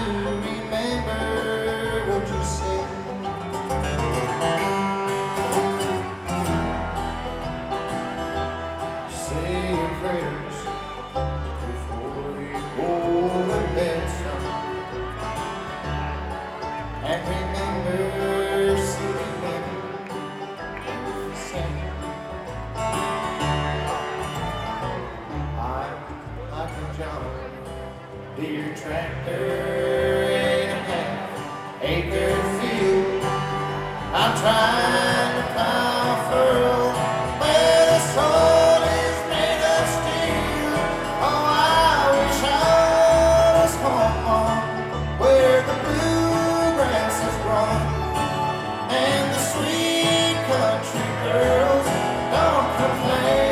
remember what you said. Say your prayers before you go to bed, son. And remember, singing them sing. I'm like a John Deere tractor in a half-acre field. I'm trying to plow a furrow where the soil is made of steel. Oh, I wish I was home where the bluegrass is growing and the sweet country girls don't complain.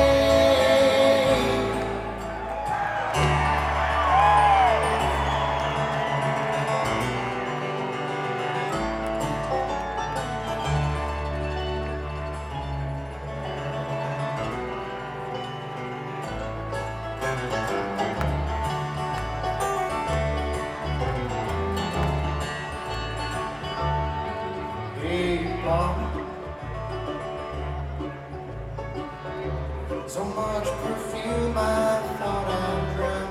So much perfume I thought I'd drown.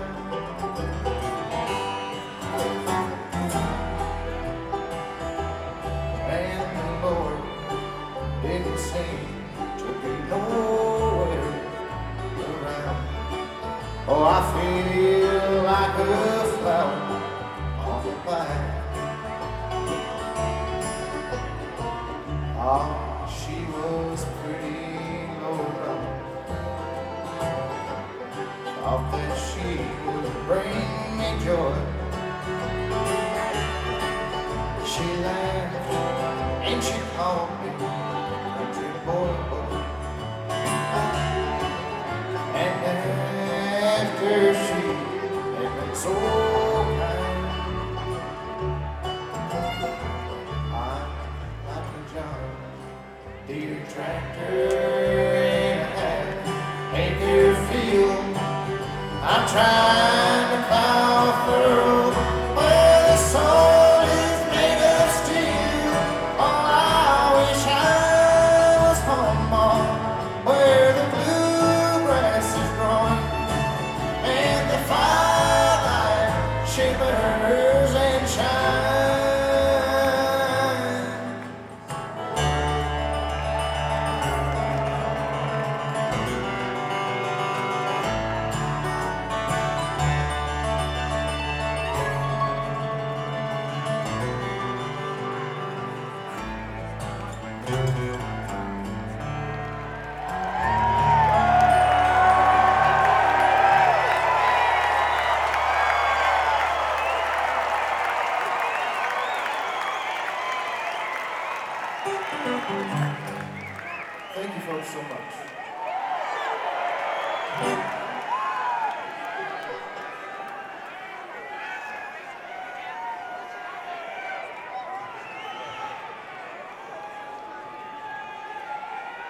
And the Lord didn't seem to be nowhere around. Oh, I feel like a flower on the vine. Ah, she was pretty low down. Thought that she would bring me joy. She laughed and she called me country boy. And after she had been so kind, I'm like a John Deere tractor in a half-acre field. I'm trying to plow a furrow where the soil is made of steel. Oh, I wish I was home where the bluegrass is growing and the firelight shimmers and shines. Thank you folks so much.